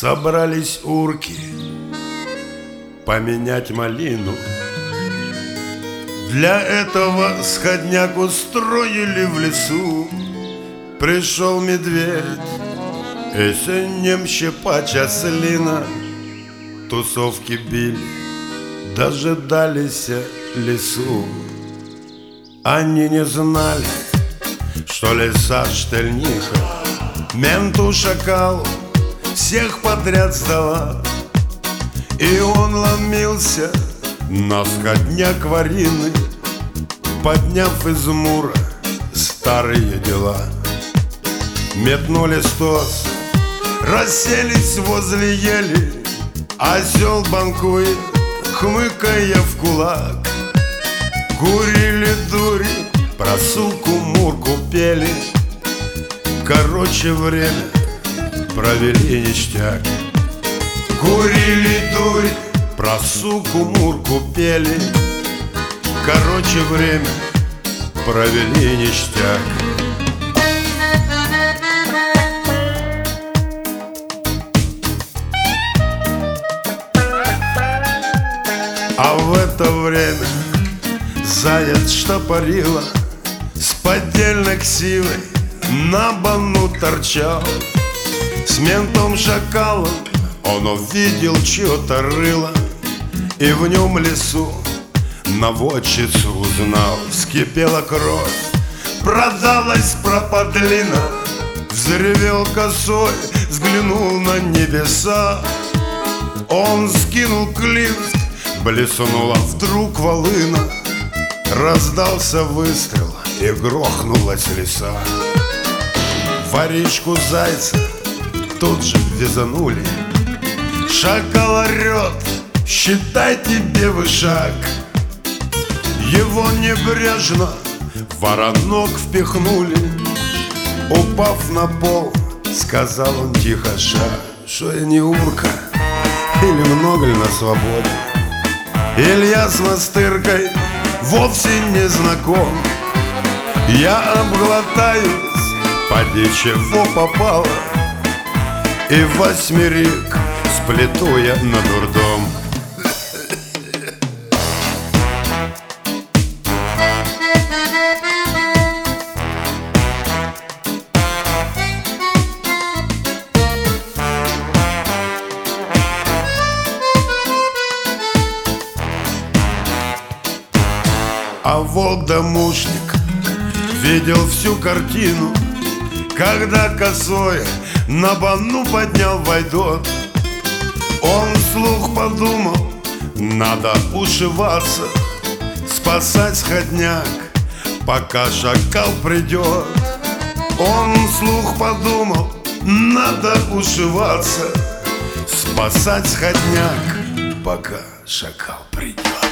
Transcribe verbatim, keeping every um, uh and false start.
Собрались урки поменять малину. Для этого сходняк устроили в лесу. Пришел медведь и с ним щипач ослина. Тусовки били, дожидались лесу. Они не знали, что лиса штельниха менту шакалу всех подряд сдала. И он ломился на сходняк варины, подняв из мура старые дела. Метнули стос, расселись возле ели. Осел банкует, хмыкая в кулак. Курили дури, про суку-мурку пели. Короче, время провели ништяк. Курили дури, про суку-мурку пели. Короче, время провели ништяк. А в это время заяц штопорила с поддельной ксивой на бану торчал. С ментом шакалом он увидел чье-то рыло и в нем лесу наводчицу узнал. Вскипела кровь, продалась пропадлина. Взревел косой, взглянул на небеса. Он скинул клинск, блеснула вдруг волына. Раздался выстрел и грохнулась лиса. Воришку зайца тут же вязанули. Шакал орет, считай тебе вышаг. Его небрежно в воронок впихнули. Упав на пол, сказал он тихо: ша, что я не урка, или много ли на свободе? Илья с Мастыркой вовсе не знаком. Я обглотаюсь, поди чего попало, и восьмерик сплету я на дурдом. А волк-домушник видел всю картину, когда косой на бану поднял войдот. Он вслух подумал: надо ушиваться, спасать сходняк, пока шакал придет. Он вслух подумал: надо ушиваться, спасать сходняк, пока шакал придет.